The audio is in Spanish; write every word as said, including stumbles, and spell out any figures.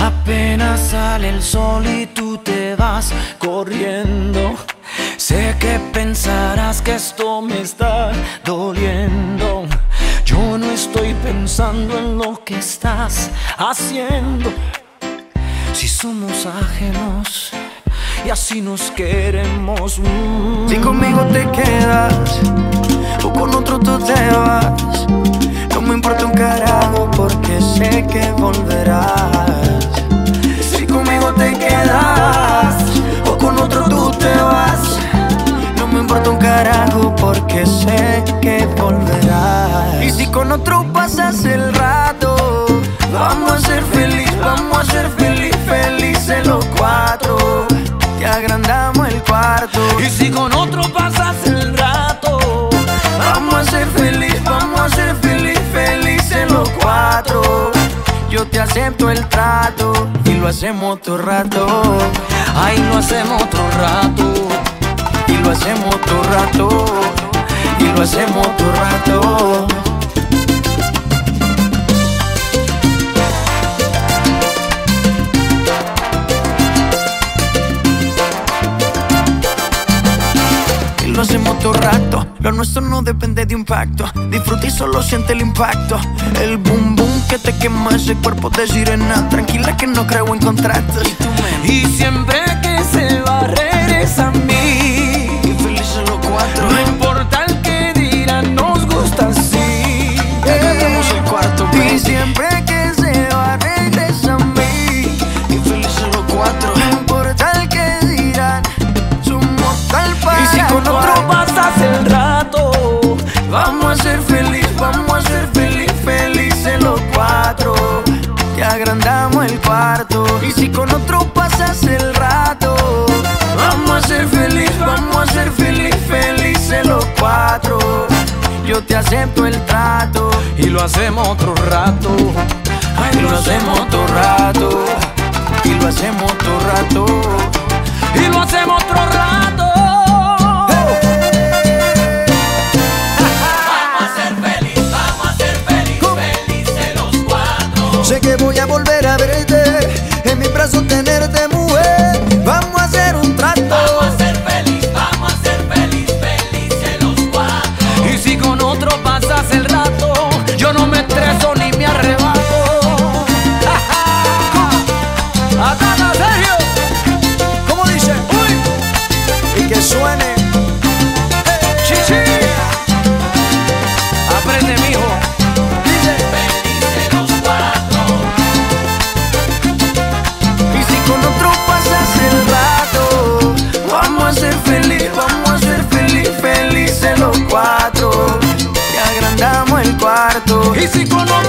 Apenas sale el sol y tú te vas corriendo. Sé que pensarás que esto me está doliendo. Yo no estoy pensando en lo que estás haciendo. Si somos ajenos y así nos queremos. mm. Si conmigo te quedas o con otro tú te vas, no me importa un carajo porque sé que volverás. Si conmigo te quedas o con otro tú te vas, no me importa un carajo porque sé que volverás. Y si con otro pasas el rato, vamos a ser feliz, vamos a ser feliz, felices los cuatro. Te agrandamos el cuarto. Y si con otro pasas el rato, vamos a ser feliz, vamos a ser feliz, felices los cuatro. Yo te acepto el trato y lo hacemos todo rato. ay, lo hacemos otro rato. Y lo hacemos todo rato. Y lo hacemos todo rato. Lo hacemos todo rato, lo nuestro no depende de un pacto. Disfruta y solo siente el impacto. El boom boom que te quema ese cuerpo de sirena. Tranquila que no creo en contratos. Y tú me... Y siempre que se va regresa a mí. Y felices los cuatro. No importa el que dirán, nos gusta así. Ya cantamos el cuarto, baby. Y siempre que se va regresa a mí. Y felices los cuatro. No importa el que dirán, somos tal para. Y si con otro pasas el rato, vamos a ser feliz, vamos a ser feliz, felices los cuatro. Te agrandamos el cuarto. Y si con otro pasas el rato, vamos a ser feliz, vamos a ser feliz, felices los cuatro. Yo te acepto el trato y lo hacemos otro rato. ay, lo hacemos todo rato. Y lo hacemos todo rato. Y lo hacemos otro rato. Sé que voy a volver a verte, en mis brazos tenerte, mujer. Vamos a hacer un trato. Vamos a ser feliz, vamos a ser feliz, felices los cuatro. Y si con otro pasas el rato, yo no me estreso ni me arrebato. ¡Atata, serio! ¿Cómo dice? Uy. Y que suene. ¡Chichi! Aprende, mijo. Con otro pasas el rato, vamos a ser feliz, vamos a ser feliz, felices los cuatro. Te agrandamos el cuarto. Y si con otro